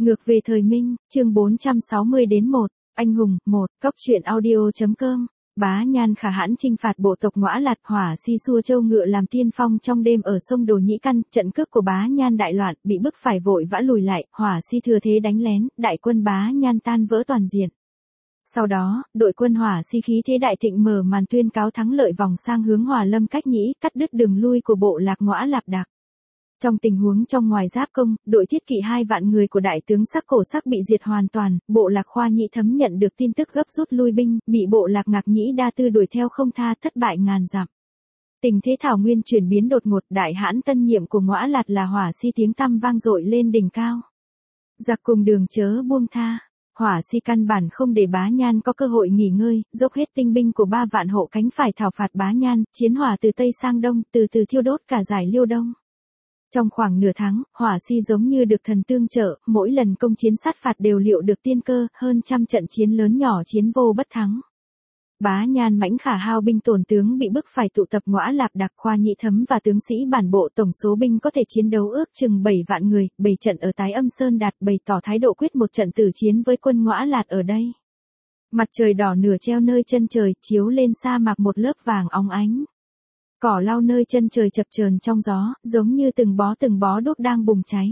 Ngược về thời Minh, chương 460 đến 1, anh hùng, 1, Cóc truyện audio.com. Bá Nhan khả hãn chinh phạt bộ tộc Ngõa Lạt, Hỏa Si xua châu ngựa làm tiên phong trong đêm ở sông Đồ Nhĩ Căn, trận cướp của Bá Nhan đại loạn, bị bức phải vội vã lùi lại, Hỏa Si thừa thế đánh lén, đại quân Bá Nhan tan vỡ toàn diện. Sau đó, đội quân Hỏa Si khí thế đại thịnh mở màn tuyên cáo thắng lợi vòng sang hướng Hỏa Lâm Cách Nhĩ, cắt đứt đường lui của bộ lạc Ngõa Lạp Đặc. Trong tình huống trong ngoài giáp công, đội thiết kỵ 2 vạn người của đại tướng Sắc Cổ Sắc bị diệt hoàn toàn, bộ lạc Khoa Nhĩ Thấm nhận được tin tức gấp rút lui binh, bị bộ lạc Ngạc Nhĩ Đa Tư đuổi theo không tha, thất bại ngàn dặm. Tình thế thảo nguyên chuyển biến đột ngột, đại hãn tân nhiệm của Ngõa Lạt là Hỏa Si tiếng tăm vang dội lên đỉnh cao. Giặc cùng đường chớ buông tha. Hỏa Si căn bản không để Bá Nhan có cơ hội nghỉ ngơi, dốc hết tinh binh của 3 vạn hộ cánh phải thảo phạt Bá Nhan, chiến hỏa từ Tây sang Đông, từ từ thiêu đốt cả dải Liêu Đông. Trong khoảng nửa tháng, Hỏa Si giống như được thần tương trợ, mỗi lần công chiến sát phạt đều liệu được tiên cơ, hơn trăm trận chiến lớn nhỏ chiến vô bất thắng. Bá Nhan mãnh khả hao binh tổn tướng bị bức phải tụ tập Ngõa Lạp Đặc, Khoa Nhĩ Thấm và tướng sĩ bản bộ, tổng số binh có thể chiến đấu ước chừng 7 vạn người, bày trận ở Tái Âm Sơn Đạt, bày tỏ thái độ quyết một trận tử chiến với quân Ngõa Lạt ở đây. Mặt trời đỏ nửa treo nơi chân trời, chiếu lên sa mạc một lớp vàng óng ánh. Cỏ lau nơi chân trời chập chờn trong gió, giống như từng bó đuốc đang bùng cháy.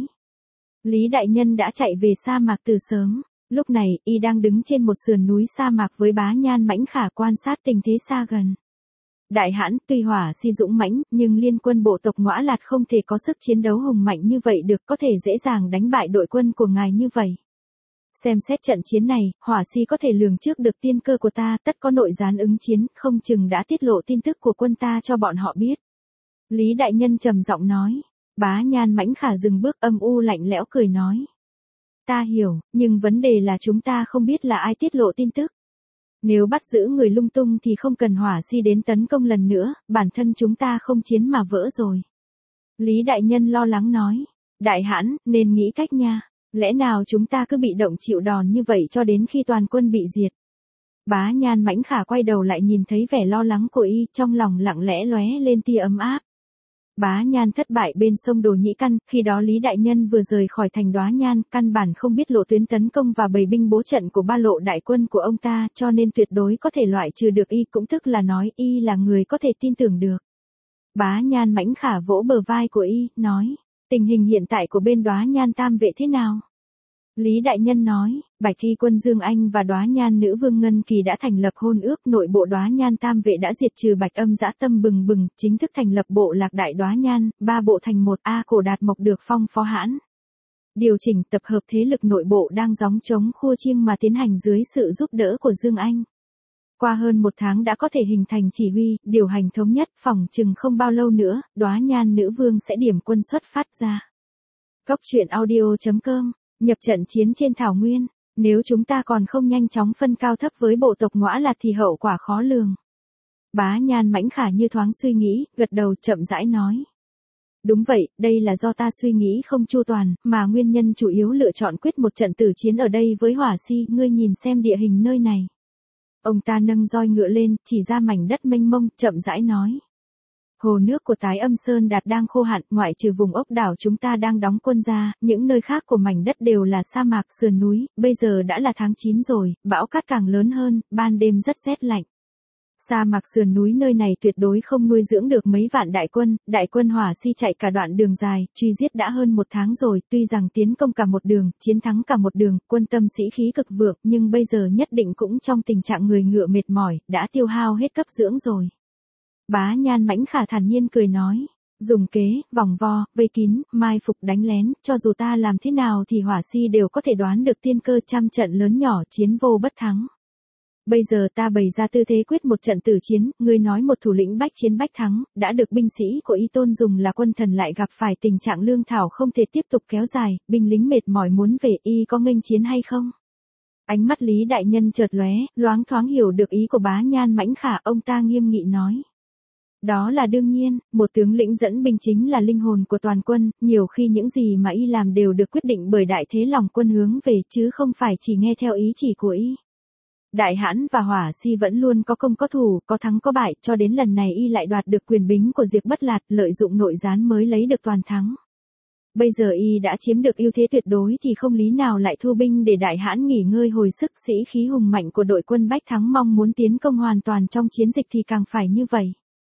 Lý Đại Nhân đã chạy về sa mạc từ sớm, lúc này, y đang đứng trên một sườn núi sa mạc với Bá Nhan mãnh khả quan sát tình thế xa gần. Đại hãn, tuy Hỏa Si dũng mãnh, nhưng liên quân bộ tộc Ngõa Lạt không thể có sức chiến đấu hùng mạnh như vậy được, có thể dễ dàng đánh bại đội quân của ngài như vậy. Xem xét trận chiến này, Hỏa Si có thể lường trước được tiên cơ của ta, tất có nội gián ứng chiến, không chừng đã tiết lộ tin tức của quân ta cho bọn họ biết. Lý Đại Nhân trầm giọng nói. Bá Nhan mãnh khả dừng bước, âm u lạnh lẽo cười nói. Ta hiểu, nhưng vấn đề là chúng ta không biết là ai tiết lộ tin tức. Nếu bắt giữ người lung tung thì không cần Hỏa Si đến tấn công lần nữa, bản thân chúng ta không chiến mà vỡ rồi. Lý Đại Nhân lo lắng nói. Đại hãn, nên nghĩ cách nha. Lẽ nào chúng ta cứ bị động chịu đòn như vậy cho đến khi toàn quân bị diệt? Bá Nhan mãnh khả quay đầu lại nhìn thấy vẻ lo lắng của y, trong lòng lặng lẽ lóe lên tia ấm áp. Bá Nhan thất bại bên sông Đồ Nhĩ Căn, khi đó Lý Đại Nhân vừa rời khỏi thành Đóa Nhan, căn bản không biết lộ tuyến tấn công và bày binh bố trận của ba lộ đại quân của ông ta, cho nên tuyệt đối có thể loại trừ được y, cũng tức là nói y là người có thể tin tưởng được. Bá Nhan mãnh khả vỗ bờ vai của y, nói. Tình hình hiện tại của bên Đóa Nhan Tam Vệ thế nào? Lý Đại Nhân nói, Bạch Thi Quân Dương Anh và Đóa Nhan Nữ Vương Ngân Kỳ đã thành lập hôn ước, nội bộ Đóa Nhan Tam Vệ đã diệt trừ Bạch Âm dã tâm bừng bừng, chính thức thành lập bộ lạc Đại Đóa Nhan, 3 bộ thành một, Cổ Đạt Mộc được phong phó hãn. Điều chỉnh tập hợp thế lực nội bộ đang gióng trống khua chiêng mà tiến hành dưới sự giúp đỡ của Dương Anh. Qua hơn 1 tháng đã có thể hình thành chỉ huy, điều hành thống nhất, phỏng chừng không bao lâu nữa, Đóa Nhan Nữ Vương sẽ điểm quân xuất phát ra. Cóc truyện audio.com, nhập trận chiến trên thảo nguyên, nếu chúng ta còn không nhanh chóng phân cao thấp với bộ tộc Ngõa Lạt thì hậu quả khó lường. Bá Nhan mãnh khả như thoáng suy nghĩ, gật đầu chậm rãi nói. Đúng vậy, đây là do ta suy nghĩ không chu toàn, mà nguyên nhân chủ yếu lựa chọn quyết một trận tử chiến ở đây với Hỏa Si, ngươi nhìn xem địa hình nơi này. Ông ta nâng roi ngựa lên, chỉ ra mảnh đất mênh mông, chậm rãi nói. Hồ nước của Tái Âm Sơn Đạt đang khô hạn, ngoại trừ vùng ốc đảo chúng ta đang đóng quân ra, những nơi khác của mảnh đất đều là sa mạc sườn núi, bây giờ đã là tháng 9 rồi, bão cát càng lớn hơn, ban đêm rất rét lạnh. Sa mạc sườn núi nơi này tuyệt đối không nuôi dưỡng được mấy vạn đại quân Hỏa Si chạy cả đoạn đường dài, truy giết đã hơn 1 tháng rồi, tuy rằng tiến công cả một đường, chiến thắng cả một đường, quân tâm sĩ khí cực vượng, nhưng bây giờ nhất định cũng trong tình trạng người ngựa mệt mỏi, đã tiêu hao hết cấp dưỡng rồi. Bá Nhan mãnh khả thản nhiên cười nói, dùng kế, vòng vo, vây kín, mai phục đánh lén, cho dù ta làm thế nào thì Hỏa Si đều có thể đoán được tiên cơ, trăm trận lớn nhỏ chiến vô bất thắng. Bây giờ ta bày ra tư thế quyết một trận tử chiến, ngươi nói một thủ lĩnh bách chiến bách thắng, đã được binh sĩ của y tôn dùng là quân thần lại gặp phải tình trạng lương thảo không thể tiếp tục kéo dài, binh lính mệt mỏi muốn về, y có nghênh chiến hay không? Ánh mắt Lý Đại Nhân chợt lóe, loáng thoáng hiểu được ý của Bá Nhan mãnh khả, ông ta nghiêm nghị nói. Đó là đương nhiên, một tướng lĩnh dẫn binh chính là linh hồn của toàn quân, nhiều khi những gì mà y làm đều được quyết định bởi đại thế lòng quân hướng về chứ không phải chỉ nghe theo ý chỉ của y. Đại hãn và Hỏa Si vẫn luôn có công có thủ, có thắng có bại, cho đến lần này y lại đoạt được quyền bính của Diệp Bất Lạt, lợi dụng nội gián mới lấy được toàn thắng. Bây giờ y đã chiếm được ưu thế tuyệt đối thì không lý nào lại thu binh để đại hãn nghỉ ngơi hồi sức. Sĩ khí hùng mạnh của đội quân Bách Thắng mong muốn tiến công hoàn toàn trong chiến dịch thì càng phải như vậy.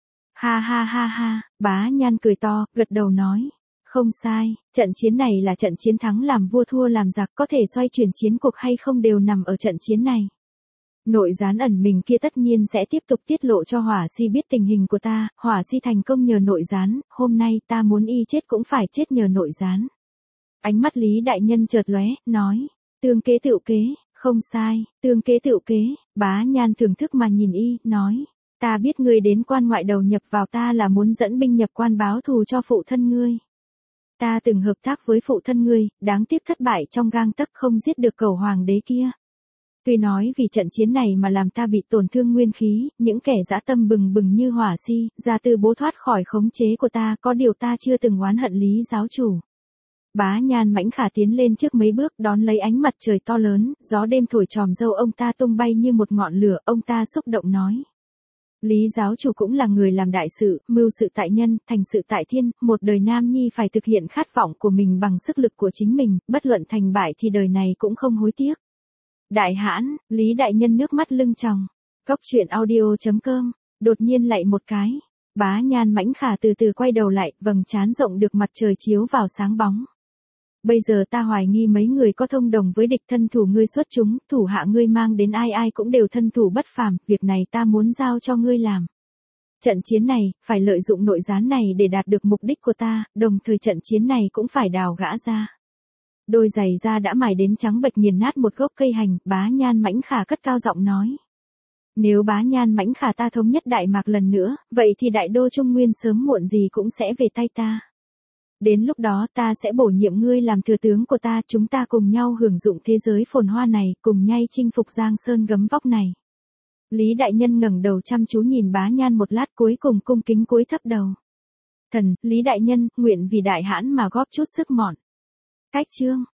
Ha ha ha ha, Bá Nhan cười to, gật đầu nói. Không sai, trận chiến này là trận chiến thắng làm vua thua làm giặc, có thể xoay chuyển chiến cuộc hay không đều nằm ở trận chiến này. Nội gián ẩn mình kia tất nhiên sẽ tiếp tục tiết lộ cho Hỏa Si biết tình hình của ta, Hỏa Si thành công nhờ nội gián, hôm nay ta muốn y chết cũng phải chết nhờ nội gián. Ánh mắt Lý đại nhân chợt lóe, nói, tương kế tựu kế, không sai, tương kế tựu kế. Bá Nhan thưởng thức mà nhìn y, nói, ta biết ngươi đến quan ngoại đầu nhập vào ta là muốn dẫn binh nhập quan báo thù cho phụ thân ngươi. Ta từng hợp tác với phụ thân ngươi, đáng tiếc thất bại trong gang tấc không giết được cẩu hoàng đế kia. Tuy nói vì trận chiến này mà làm ta bị tổn thương nguyên khí, những kẻ dã tâm bừng bừng như Hỏa Si, ra tư bố thoát khỏi khống chế của ta, có điều ta chưa từng oán hận Lý giáo chủ. Bá Nhan mãnh khả tiến lên trước mấy bước đón lấy ánh mặt trời to lớn, gió đêm thổi tròm râu ông ta tung bay như một ngọn lửa, ông ta xúc động nói. Lý giáo chủ cũng là người làm đại sự, mưu sự tại nhân, thành sự tại thiên, một đời nam nhi phải thực hiện khát vọng của mình bằng sức lực của chính mình, bất luận thành bại thì đời này cũng không hối tiếc. Đại hãn, Lý đại nhân nước mắt lưng tròng. Cốc truyện audio.com, đột nhiên lạy một cái. Bá Nhan mãnh khả từ từ quay đầu lại, vầng trán rộng được mặt trời chiếu vào sáng bóng. Bây giờ ta hoài nghi mấy người có thông đồng với địch, thân thủ ngươi xuất chúng, thủ hạ ngươi mang đến ai ai cũng đều thân thủ bất phàm, việc này ta muốn giao cho ngươi làm. Trận chiến này, phải lợi dụng nội gián này để đạt được mục đích của ta, đồng thời trận chiến này cũng phải đào gã ra. Đôi giày da đã mài đến trắng bệch nghiền nát một gốc cây hành, Bá Nhan mãnh khả cất cao giọng nói. Nếu Bá Nhan mãnh khả ta thống nhất Đại Mạc lần nữa, vậy thì đại đô Trung Nguyên sớm muộn gì cũng sẽ về tay ta. Đến lúc đó ta sẽ bổ nhiệm ngươi làm thừa tướng của ta, chúng ta cùng nhau hưởng dụng thế giới phồn hoa này, cùng nhau chinh phục Giang Sơn gấm vóc này. Lý đại nhân ngẩng đầu chăm chú nhìn Bá Nhan một lát, cuối cùng cung kính cúi thấp đầu. Thần, Lý đại nhân, nguyện vì đại hãn mà góp chút sức mọn. Cách chương